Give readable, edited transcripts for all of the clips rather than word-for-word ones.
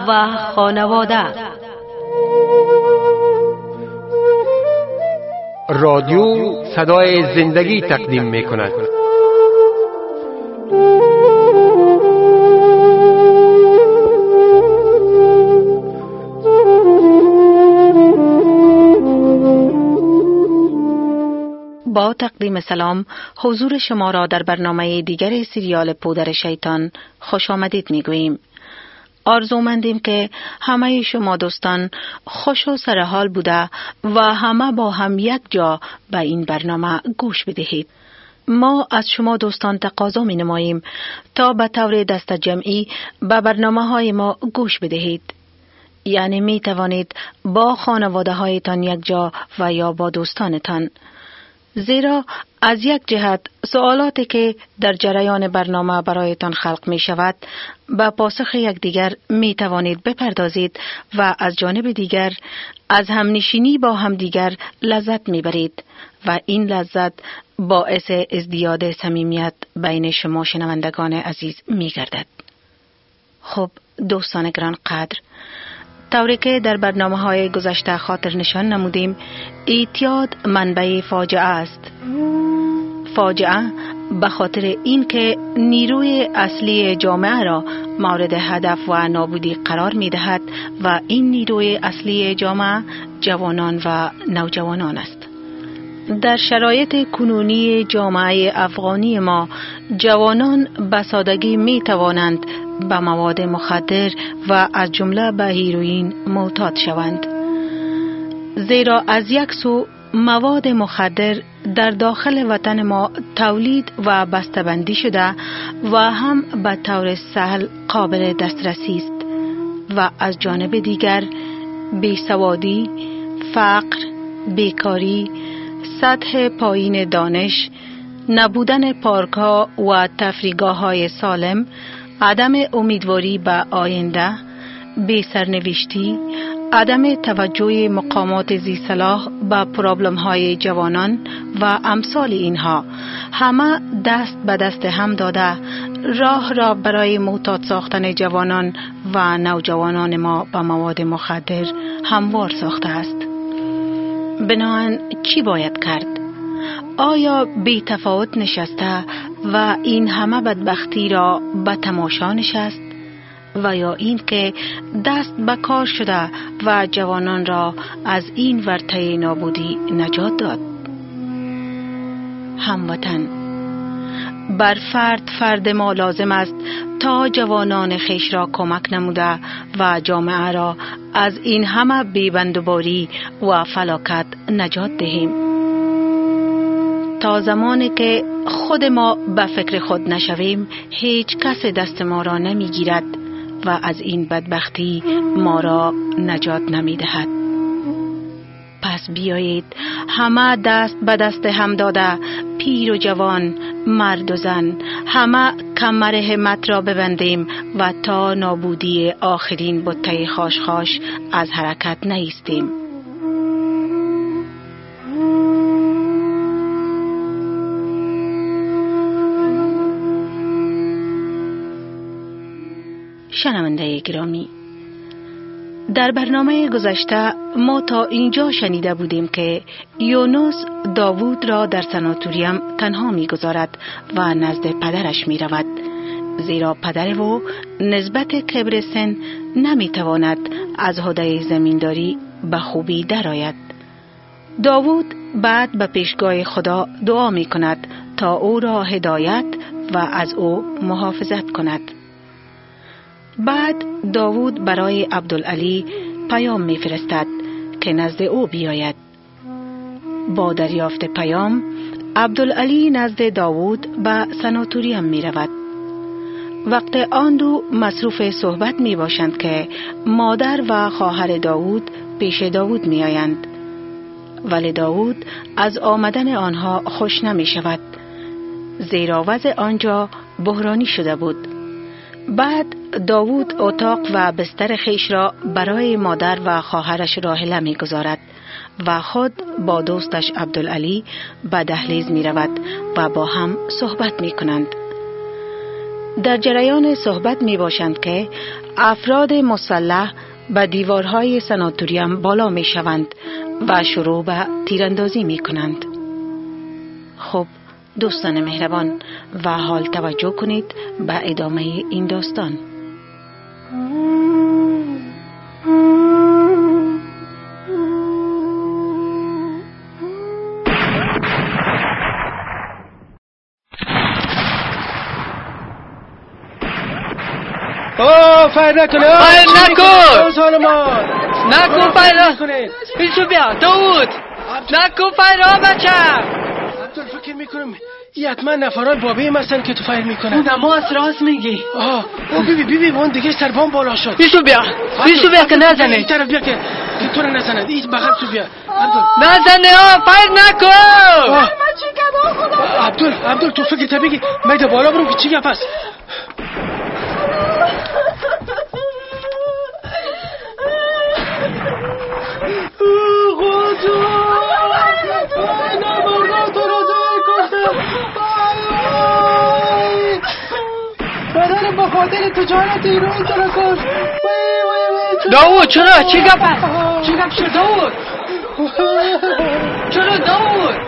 و خانواده. رادیو صدای زندگی تقدیم می کند. با تقدیم سلام، حضور شما را در برنامه دیگر سریال پودر شیطان خوش آمدید می گوییم. آرزومندیم که همه شما دوستان خوش و سرحال بوده و همه با هم یک جا به این برنامه گوش بدهید. ما از شما دوستان تقاضا می نماییم تا به طور دست جمعی به برنامه های ما گوش بدهید. یعنی می توانید با خانواده هایتان یک جا و یا با دوستانتان. زیرا از یک جهت سوالاتی که در جریان برنامه برایتان خلق می شود به پاسخ یکدیگر می توانید بپردازید و از جانب دیگر از همنشینی با همدیگر لذت می برید و این لذت باعث ازدیاد صمیمیت بین شما شنوندگان عزیز می گردد. خب دوستان گران قدر، طوری که در برنامه‌های گذشته خاطر نشان نمودیم، اعتیاد منبع فاجعه است. فاجعه به خاطر اینکه نیروی اصلی جامعه را مورد هدف و نابودی قرار می‌دهد و این نیروی اصلی جامعه جوانان و نوجوانان است. در شرایط کنونی جامعه افغانی ما، جوانان به سادگی می توانند به مواد مخدر و از جمله به هیروئین معتاد شوند. زیرا از یک سو مواد مخدر در داخل وطن ما تولید و بسته‌بندی شده و هم به طور سهل قابل دسترسی است و از جانب دیگر بیسوادی، فقر، بیکاری، سطح پایین دانش، نبودن پارک‌ها و تفریحگاه‌های سالم، عدم امیدواری به آینده، بی‌سرنوشتی، عدم توجه مقامات ذی‌صلاح به پرابلم‌های جوانان و امثال اینها همه دست به دست هم داده راه را برای معتاد ساختن جوانان و نوجوانان ما به مواد مخدر هموار ساخته است. بنابراین چی باید کرد؟ آیا بی تفاوت نشسته و این همه بدبختی را به تماشا نشست و یا این که دست به کار شده و جوانان را از این ورطه نابودی نجات داد؟ هموطن، بر فرد ما لازم است تا جوانان خیش را کمک نموده و جامعه را از این همه بی‌بندوباری و فلاکت نجات دهیم. تا زمانی که خود ما به فکر خود نشویم، هیچ کس دست ما را نمی گیرد و از این بدبختی ما را نجات نمی دهد. پس بیایید همه دست به دست هم داده، پیر و جوان، مرد و زن، همه کمر همت را ببندیم و تا نابودی آخرین بته خاش از حرکت نایستیم. شنونده گرامی، در برنامه گذشته ما تا اینجا شنیده بودیم که یونس داوود را در سناتوریم تنها می گذارد و نزد پدرش می رود، زیرا پدر او نسبت کبر سن نمی تواند از عهده زمینداری به خوبی درآید. داوود بعد به پیشگاه خدا دعا می کند تا او را هدایت و از او محافظت کند. بعد داوود برای عبدالعلی پیام می‌فرستد که نزد او بیاید. با دریافت پیام، عبدالعلی نزد داوود به سناتوریم می‌رود. وقت آن دو مصروف صحبت می‌باشند که مادر و خواهر داوود پیش داوود می‌آیند. ولی داوود از آمدن آنها خوش نمی‌شود، زیرا وضع آنجا بحرانی شده بود. بعد داوود اتاق و بستر خیش را برای مادر و خواهرش راحله می گذارد و خود با دوستش عبدالعلی به دهلیز می رود و با هم صحبت می کنند. در جریان صحبت می باشند که افراد مسلح به دیوارهای سناتوریوم بالا می شوند و شروع به تیراندازی می کنند. خب دوستان مهربان، و حال توجه کنید به ادامه این داستان. فایر نکنه، فایر نکن، نکن فایر. بیشو بیا داوود، نکن فایر بچه. عبدال فکر میکنم یه حتما نفران بابی هستن که تو فایر میکنن. اون ما از راست میگی. ببین اون دیگه سربان بالا شد. بیشو بیا که نزنه. این طرف بیا که تو رو نزنه. این بغل تو بیا عبدال. نزنه فایر نکن. عبدال تو فکر تا بگی میده بالا برم که چی گپ است. خاطر تجارت ایران تو کش. داوود چرا؟ چی گپ است؟ چی گپ شد داوود؟ چرا داوود؟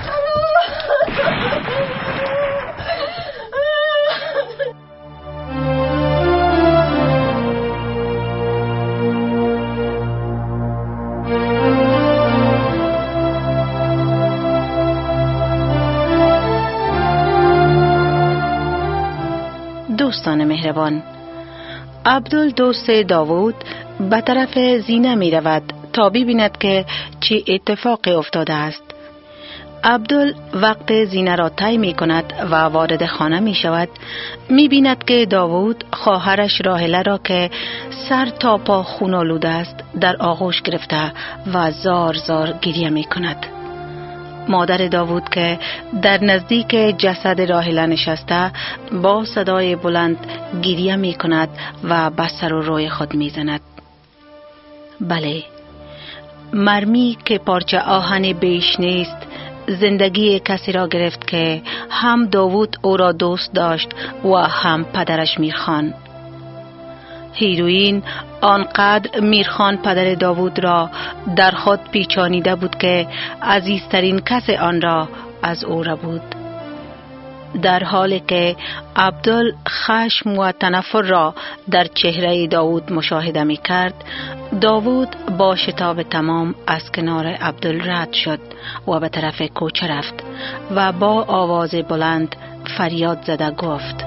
دوستان مهربان، عبدال دوست داوود به طرف زینه می رود تا ببیند که چه اتفاقی افتاده است. عبدال وقت زینه را طی می کند و وارد خانه می شود، می بیند که داوود خواهرش راحله را که سر تا پا خون آلوده است در آغوش گرفته و زار زار گریه می کند. مادر داوود که در نزدیک جسد راحله نشسته با صدای بلند گریه می کند و به سر و روی خود می زند. بله، مرمی که پارچه آهن بیش نیست زندگی کسی را گرفت که هم داوود او را دوست داشت و هم پدرش میرخان. هیروین آنقدر میرخان پدر داوود را در خود پیچانیده بود که عزیزترین کس آن را از او را بود. در حالی که عبدال خشم و تنفر را در چهره داوود مشاهده می کرد، داوود با شتاب تمام از کنار عبدال رد شد و به طرف کوچه رفت و با آواز بلند فریاد زده گفت: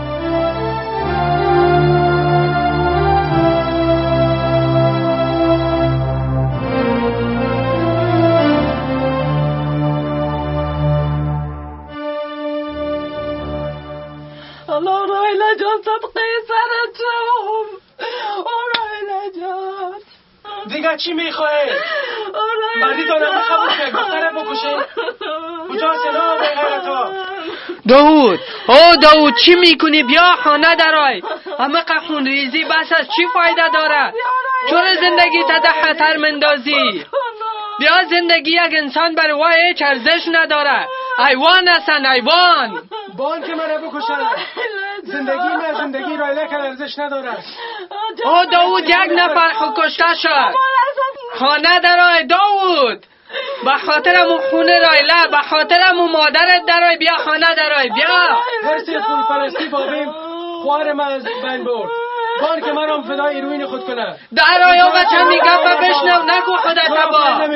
دیگه چی میخواه؟ مردی تا نمه قبول که دختره بکشه؟ کجا سنا بغیرتا؟ داوود چی میکنی؟ بیا خانه درای. همه خون ریزی بس از چی فایده داره؟ چرا زندگی تا ده خطر مندازی؟ بیا، زندگی یک انسان برای وای هیچ ارزش نداره. حیوان هستن، حیوان. بان که منه بکشن. زندگی رایله که ارزش نداره. داوود یک نفر خود کشته شد. خانه درای داوود. به خاطرم اون خونه رایله، به خاطرم اون مادرت درای. بیا خانه درای، بیا. هرسی خون پرستی بابیم خوارم از بین برد. بان که منم فدای ایروین خود کنه. درای آقا چند میگفت بشنو، نکو خودت با.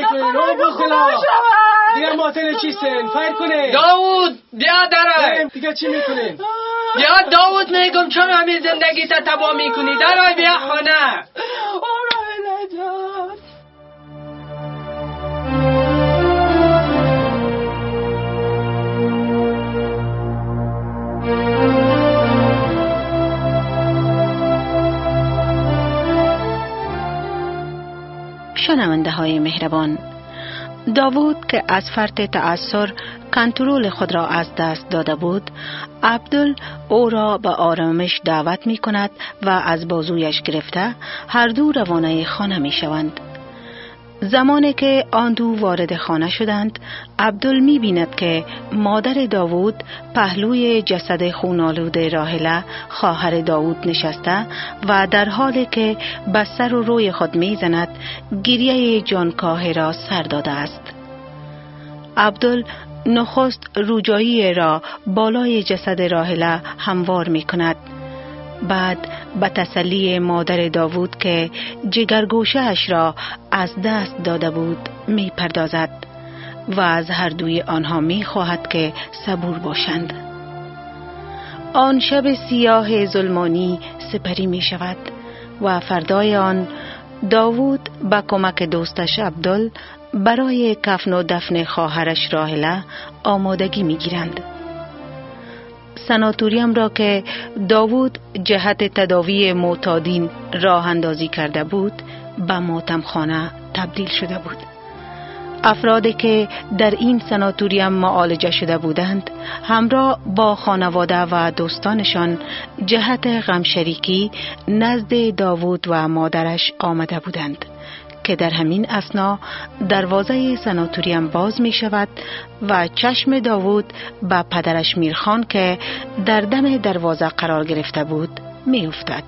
دیگه ماتل چیستن؟ فایر کنه. داوود بیا درای. دیگه چی میکنین؟ بیا داوود، میگم چون همین زندگی تا تباه میکنی. درای بیا خانه. شنونده های مهربان، داوود که از فرط تأثر کنترل خود را از دست داده بود، عبدال او را به آرامش دعوت می کند و از بازویش گرفته هر دو روانه خانه می شوند. زمانی که آن دو وارد خانه شدند، عبدال می بیند که مادر داوود پهلوی جسد خونالود راحله خواهر داوود نشسته و در حالی که به سر و روی خود می زند گریه جانکاه را سر داده است. عبدال نخست روجایی را بالای جسد راحله هموار می کند. بعد به تسلی مادر داوود که جگرگوشه اش را از دست داده بود می پردازد و از هر دوی آنها می خواهد که صبور باشند. آن شب سیاه ظلمانی سپری می شود و فردای آن داوود با کمک دوستش عبدال برای کفن و دفن خواهرش راحله آمادگی می گیرند. سناتوریم را که داوود جهت تداوی معتادین راه اندازی کرده بود به ماتمخانه تبدیل شده بود. افرادی که در این سناتوریم معالجه شده بودند همراه با خانواده و دوستانشان جهت غمشریکی نزد داوود و مادرش آمده بودند که در همین اثنا دروازه سناتوریم باز می شود و چشم داوود به پدرش میرخان که در دم دروازه قرار گرفته بود می افتد.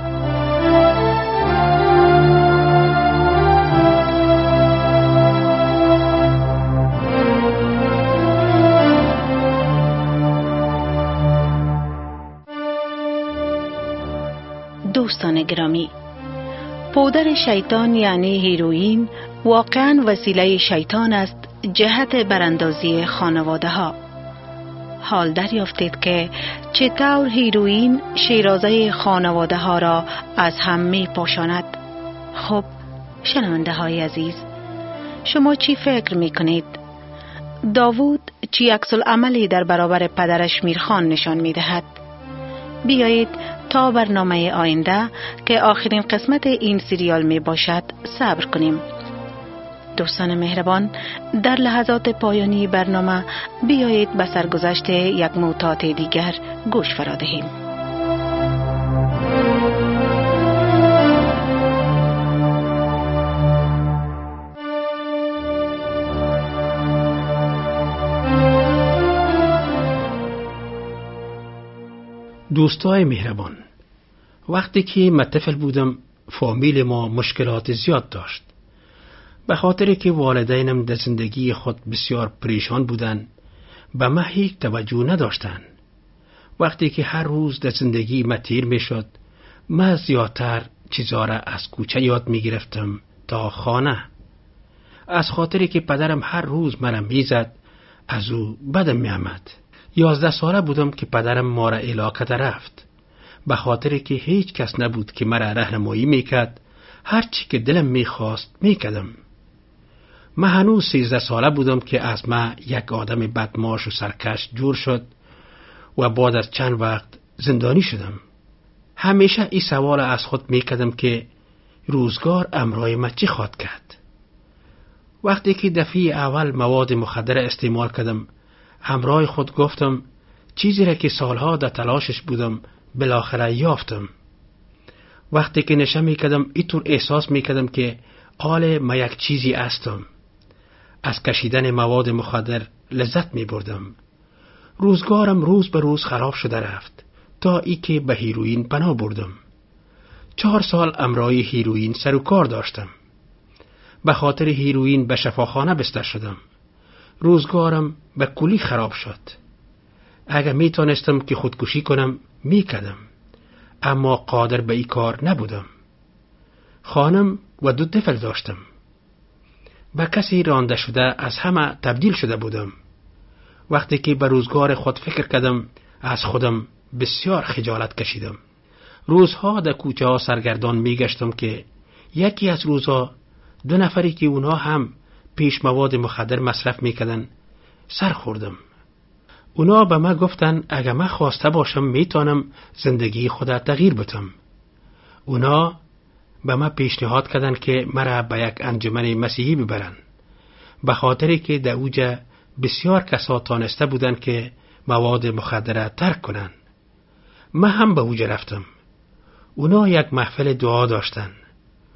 دوستان گرامی، پودر شیطان یعنی هیروئین واقعاً وسیله شیطان است جهت براندازی خانواده ها. حال دریافتید که چطور هیروئین شیرازه خانواده ها را از هم می پاشاند. خب شنونده های عزیز، شما چی فکر می کنید؟ داوود چی عکس العملی در برابر پدرش میرخان نشان می دهد؟ بیایید تا برنامه آینده که آخرین قسمت این سریال می باشد صبر کنیم. دوستان مهربان، در لحظات پایانی برنامه بیایید به سرگذشت یک معتاد دیگر گوش فرا دهیم. دوستای مهربان، وقتی که من طفل بودم فامیل ما مشکلات زیاد داشت. به خاطر که والدینم در زندگی خود بسیار پریشان بودن به من هیچ توجه نداشتن. وقتی که هر روز در زندگی من تیر می شد، من زیادتر چیزا را از کوچه یاد می گرفتم تا خانه. از خاطری که پدرم هر روز مرا می زد، از او بدم می آمد. 11 ساله بودم که پدرم ما را علاقه رفت. به خاطر که هیچ کس نبود که مرا راهنمایی میکرد، هر چی که دلم میخواست میکردم. من هنوز 13 ساله بودم که از من یک آدم بدمعاش و سرکش جور شد و بعد از چند وقت زندانی شدم. همیشه این سوال از خود میکردم که روزگار امرای من چی خواهد کرد. وقتی که دفعه اول مواد مخدر استعمال کردم، همراه خود گفتم چیزی را که سالها در تلاشش بودم بالاخره یافتم. وقتی که نشه میکردم اینطور احساس میکردم که حال من یک چیزی هستم. از کشیدن مواد مخدر لذت میبردم. روزگارم روز به روز خراب شده رفت تا ای که به هیروئین پناه بردم. 4 سال امرای هیروئین سر و کار داشتم. به خاطر هیروئین به شفاخانه بستر شدم. روزگارم به کلی خراب شد. اگر میتونستم که خودکشی کنم میکردم، اما قادر به این کار نبودم. خانم و 2 طفل داشتم. به کسی رانده شده از همه تبدیل شده بودم. وقتی که به روزگار خود فکر کردم، از خودم بسیار خجالت کشیدم. روزها در کوچه ها سرگردان میگشتم که یکی از روزها 2 نفری که اونا هم پیش مواد مخدر مصرف میکردن سر خوردم. اونا به من گفتن اگر من خواسته باشم میتونم زندگی خودت تغییر بدم. اونا به من پیشنهاد کردن که مرا به یک انجمن مسیحی ببرن، به خاطری که در اوجه بسیار کسا تانسته بودن که مواد مخدر ترک کنن. من هم به اوجه رفتم. اونا یک محفل دعا داشتن.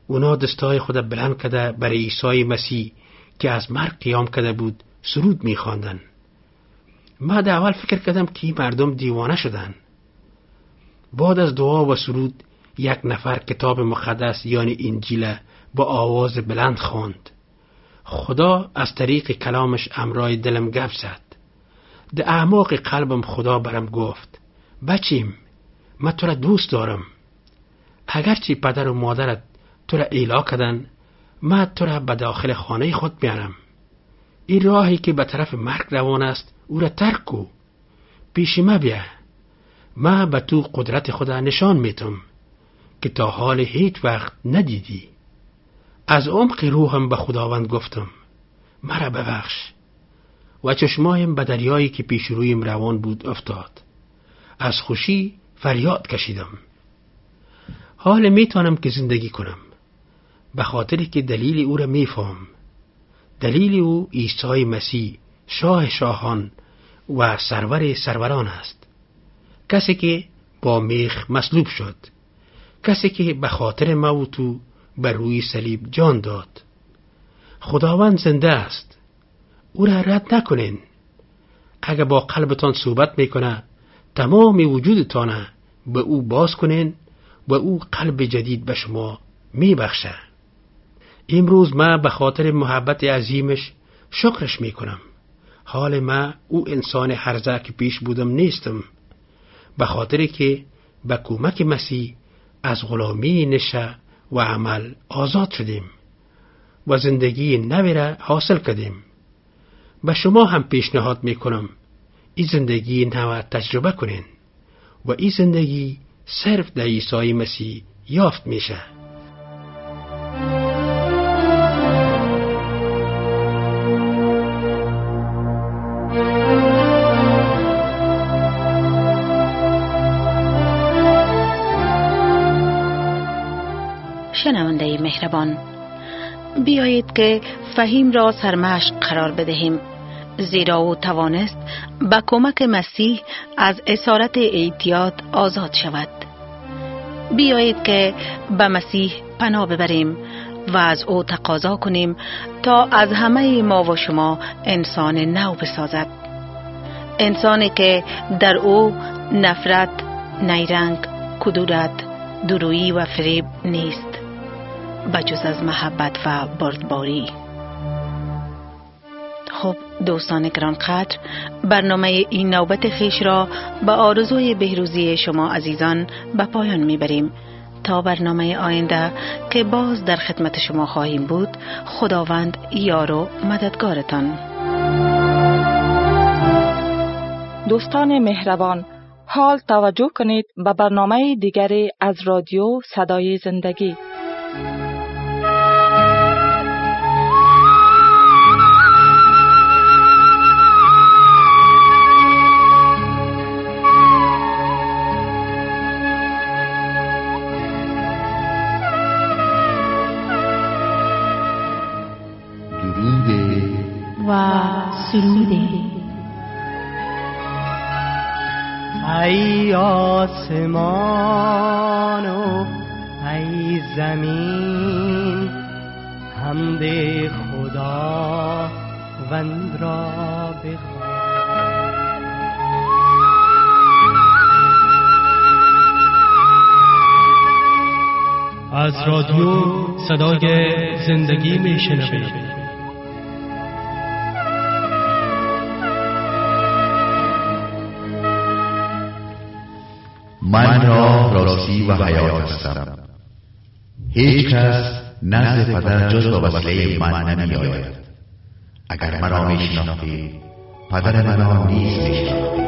اونا دستای خود بلند کرده برای عیسی مسیح که از مرگ قیام کرده بود سرود می‌خواندن. ما در اول فکر کردم که مردم دیوانه شدن. بعد از دعا و سرود یک نفر کتاب مقدس یعنی انجیل با آواز بلند خواند. خدا از طریق کلامش امرای دلم گپ زد. در اعماق قلبم خدا برم گفت: بچیم، من تو را دوست دارم. اگرچه پدر و مادرت تو را ایلا کردن، من تو را به داخل خانه خود میارم. این راهی که به طرف مرگ روان است او را ترک کو. پیش ما بیا. من به تو قدرت خدا نشان میتم که تا حال هیچ وقت ندیدی. از عمق روحم به خداوند گفتم: مرا ببخش. و چشمایم به دریایی که پیش رویم روان بود افتاد. از خوشی فریاد کشیدم. حال میتونم که زندگی کنم، به خاطری که دلیل او را میفهم. دلیل او عیسی مسیح، شاه شاهان و سرور سروران است. کسی که با میخ مصلوب شد، کسی که به خاطر ما و تو بر روی صلیب جان داد. خداوند زنده است. او را رد نکنین. اگر با قلبتان صحبت میکنه، تمام وجودتان به او باز کنین و او قلب جدید به شما میبخشه. امروز من به خاطر محبت عظیمش شکرش میکنم. حال من او انسان هرزه که پیش بودم نیستم، به خاطر که به کمک مسیح از غلامی نشه و عمل آزاد شدیم و زندگی نوی را حاصل کردیم. به شما هم پیشنهاد میکنم این زندگی نو تجربه کنین و این زندگی صرف در عیسی مسیح یافت میشه. شنونده مهربان، بیایید که فهیم را سرمشق قرار بدهیم، زیرا او توانست با کمک مسیح از اسارت اعتیاد آزاد شود. بیایید که به مسیح پناه ببریم و از او تقاضا کنیم تا از همه ما و شما انسان نو بسازد. انسانی که در او نفرت، نیرنگ، کدورت، درویی و فریب نیست، بجز از محبت و بردباری. خب دوستان گرانقدر، برنامه این نوبت خویش را به آرزوی بهروزی شما عزیزان به پایان میبریم. تا برنامه آینده که باز در خدمت شما خواهیم بود، خداوند یار و مددگارتان. دوستان مهربان، حال توجه کنید به برنامه دیگری از رادیو صدای زندگی. و سروده. ای آسمان و ای زمین، حمد خدا وند را بخوان. از رادیو صدای زندگی میشنوید. من راستی و حیات هستم. هیچ کس نزد پدر جز با وسیله من نمی آید. اگر مرا می شناختید، پدر مرا نیز می شناختید.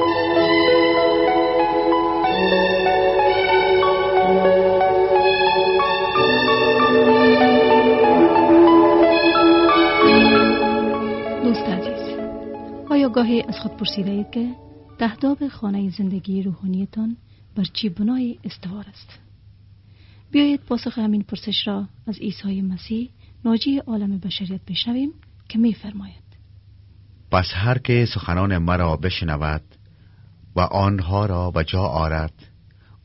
دوست عزیز، آیا گاهی از خود پرسیده اید که تهداب خانه زندگی روحانیتان بر چی بنای استوار است؟ بیایید پاسخ همین پرسش را از عیسی مسیح ناجی عالم بشریت بشنویم که می فرماید: پس هر که سخنان مرا بشنود و آنها را به جا آرد،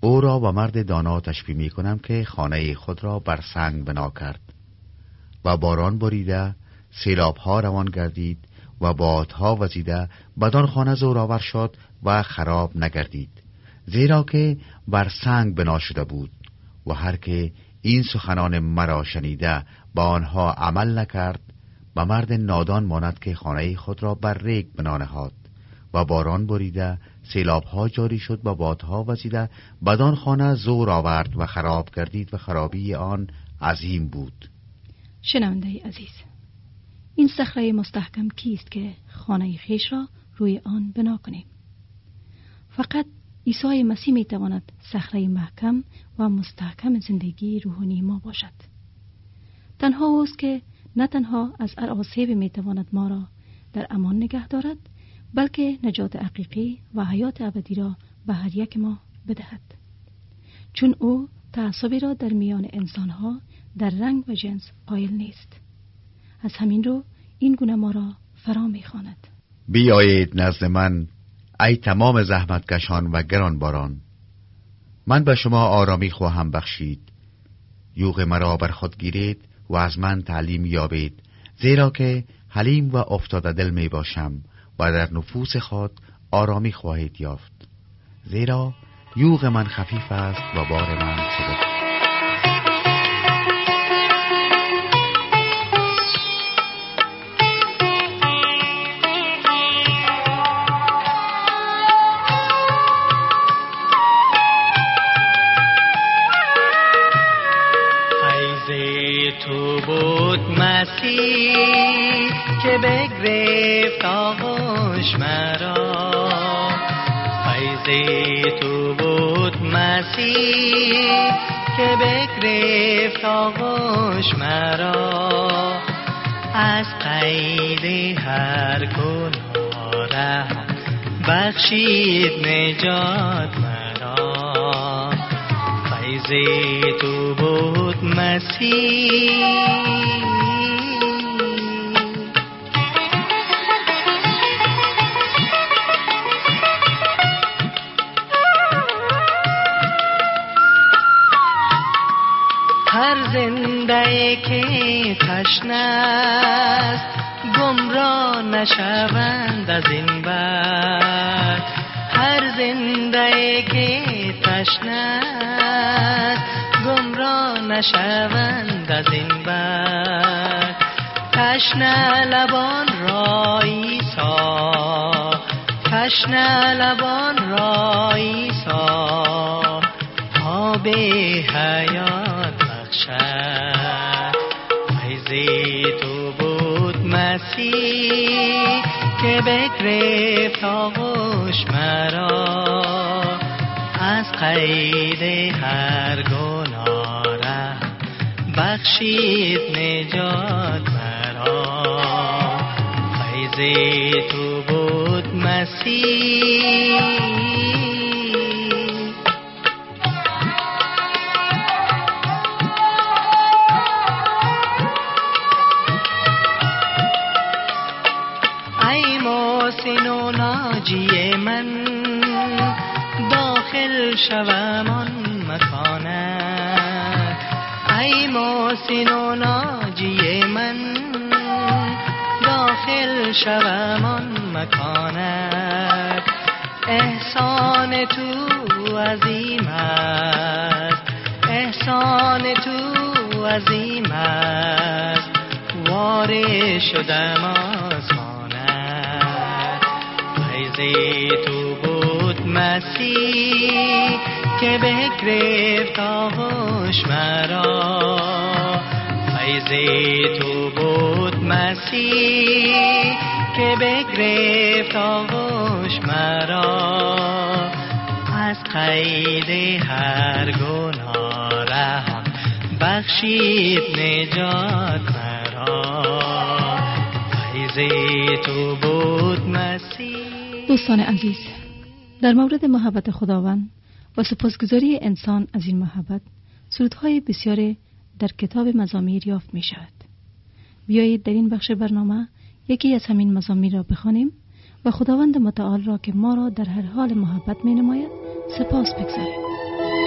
او را با مرد دانا تشبیه می کنم که خانه خود را بر سنگ بنا کرد و باران بریده، سیلاب‌ها روان گردید و بادها وزیده، بدان خانه زورآور شد و خراب نگردید، زیرا که بر سنگ بنا شده بود. و هر که این سخنان مرا شنیده با آنها عمل نکرد، به مرد نادان ماند که خانه خود را بر ریگ بنا نهاد و باران بریده، سیلاب‌ها جاری شد و بادها وزیده، بدان خانه زور آورد و خراب گردید و خرابی آن عظیم بود. شنونده عزیز، این صخره مستحکم کیست که خانه خویش را روی آن بنا کنیم؟ فقط عیسی مسیح می تواند صخره محکم و مستحکم زندگی روحانی ما باشد. تنها اوست که نه تنها از هر آسیب می تواند ما را در امان نگه دارد، بلکه نجات حقیقی و حیات ابدی را به هر یک ما بدهد. چون او تعصبی را در میان انسانها در رنگ و جنس قائل نیست. از همین رو این گونه ما را فرا می‌خواند. بیایید نزد من ای تمام زحمتکشان و گرانباران، من به شما آرامی خواهم بخشید. یوغ مرا بر خود گیرید و از من تعلیم یابید، زیرا که حلیم و افتاده دل می باشم و در نفوس خود آرامی خواهید یافت. زیرا یوغ من خفیف است و بار من سبک. تو بود مسیح که بگرفت آغوش مرا، فیض تو بود مسیح که بگرفت آغوش مرا، از قید هر گناه رها بخشید نجات مرا، فیض تو بود مسیح. هر زنده که تشنه است گمراه نشوند از این بعد، هر زنده که تشنه است گمراه نشوند از این بعد، تشنه لبان را عیسی، تشنه لبان را عیسی آب حیات بخشد، فیض تو بود مسیح که بگرفت آغوش مرا، از قید هر گناه ره بخشید نجات مرا، فیض تو بود مسیح. ای محسن و ناجی من داخل شوم آن مکانت، ای محسن و ناجی من داخل شوم آن مکانت، احسان تو عظیم است، احسان تو عظیم است، وارد شدم آسمانت، فیض تو بود مسیح که بگرفت آغوش مرا، فیض تو بود مسیح که بگرفت آغوش مرا، از قید هر گناه رها بخشید نجات مرا، فیض تو بود مسیح. دوستان عزیز، در مورد محبت خداوند و سپاسگزاری انسان از این محبت سرودهای بسیاری در کتاب مزامیر یافت می شود. بیایید در این بخش برنامه یکی از همین مزامیر را بخوانیم و خداوند متعال را که ما را در هر حال محبت می نماید سپاس بگذاریم.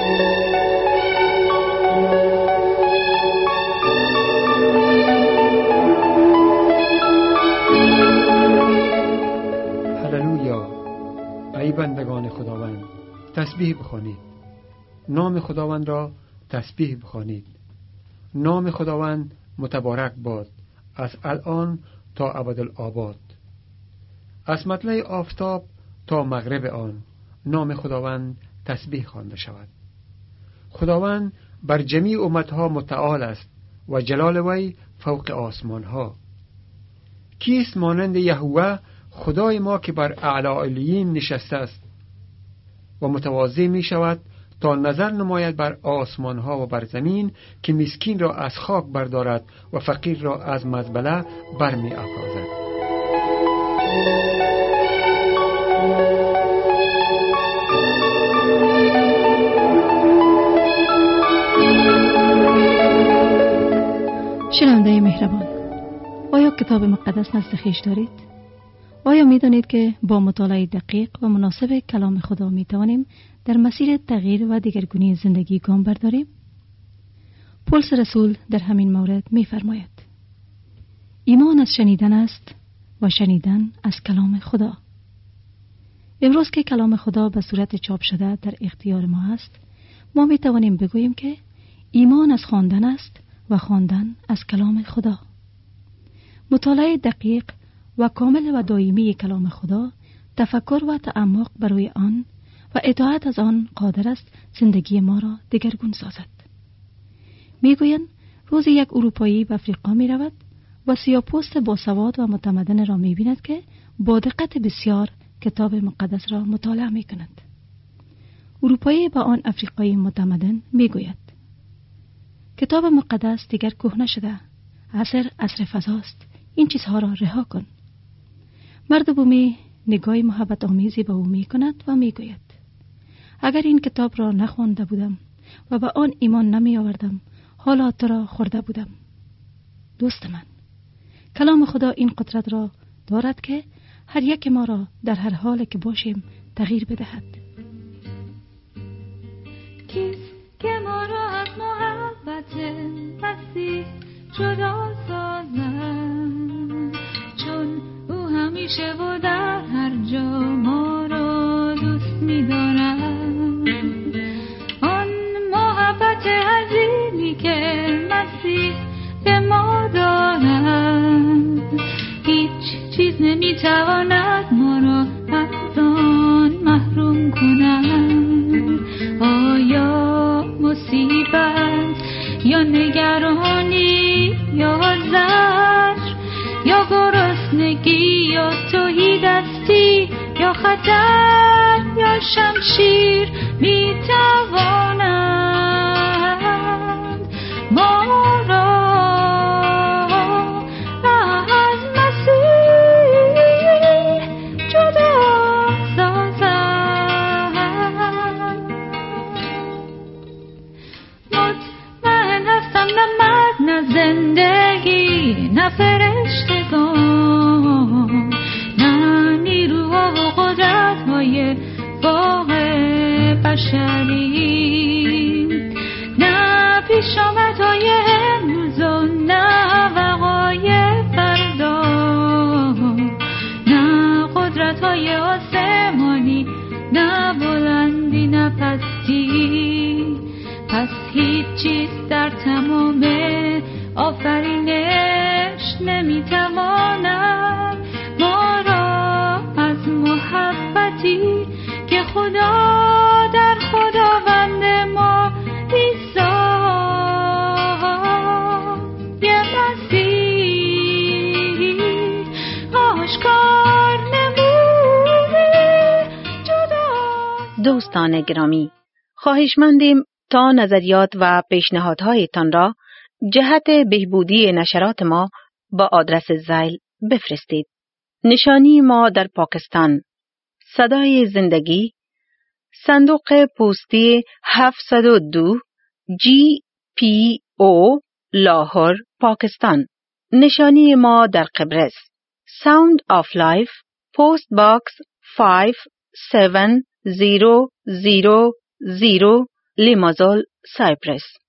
ای بندگان خداوند تسبیح بخوانید، نام خداوند را تسبیح بخوانید. نام خداوند متبارک باد از الان تا ابدالآباد. از مطلع آفتاب تا مغرب آن نام خداوند تسبیح خوانده شود. خداوند بر جمیع امتها متعال است و جلال وی فوق آسمان ها. کیست مانند یهوه خدای ما که بر اعلی علیین نشسته است و متواضع می شود تا نظر نماید بر آسمان ها و بر زمین، که مسکین را از خاک بردارد و فقیر را از مزبله برمی افرازد. شنونده مهربان، آیا کتاب مقدس نزد خویش دارید؟ آیا می دانید که با مطالعه دقیق و مناسب کلام خدا می توانیم در مسیر تغییر و دگرگونی زندگی گام برداریم؟ پولس رسول در همین مورد می فرماید: ایمان از شنیدن است و شنیدن از کلام خدا. امروز که کلام خدا به صورت چاپ شده در اختیار ما است، ما می توانیم بگوییم که ایمان از خواندن است و خواندن از کلام خدا. مطالعه دقیق و کامل و دائمی کلام خدا، تفکر و تعمق برای آن و اطاعت از آن قادر است زندگی ما را دگرگون سازد. میگویند روزی یک اروپایی به افریقا می رود و سیاه‌پوست باسواد و متمدن را می بیند که با دقت بسیار کتاب مقدس را مطالعه می کند. اروپایی با آن افریقایی متمدن می گوید: کتاب مقدس دیگر کهنه شده، عصر فضاست، این چیزها را رها کن. مرد بومی نگاه محبت آمیزی به او می کند و می گوید: اگر این کتاب را نخوانده بودم و به آن ایمان نمی آوردم، حالا تو را خورده بودم. دوست من، کلام خدا این قدرت را دارد که هر یک ما را در هر حال که باشیم تغییر بدهد. کیست که ما را از محبت مسیح جدا سازد؟ چون او همیشه و در هر جا ما را دوست می دارد. آن محبت عظیمی که مسیح به ما دارد، هیچ چیز نمی تواند ما را از آن محروم کند. آیا مصیبت یا نگرانی یا زجر یا گرسنگی یا تهیدستی یا خطر یا شمشیر می توانند ما را از مسیح جدا سازند. مطمئن هستم نه مرگ نه زندگی نه فرشتگان نه نیروها و قدرت‌های فوق بشری، نه پیشامدهای امروز و نه وقایع فردا، نه قدرت‌های آسمانی نه بلندی نه پستی. پس هیچ چیز در تمام آفرینش نمیتواند ما را از محبتی که خدا در خداوند ما عیسی مسیح آشکار نموده جدا. دوستان گرامی، خواهشمندیم تا نظریات و پیشنهادهایتان را جهت بهبودی نشرات ما با آدرس زیل بفرستید. نشانی ما در پاکستان: صدای زندگی، صندوق پستی 702 GPO لاهور، پاکستان. نشانی ما در قبرس: Sound of Life، پست باکس 570000 لیمازول، سایپرس.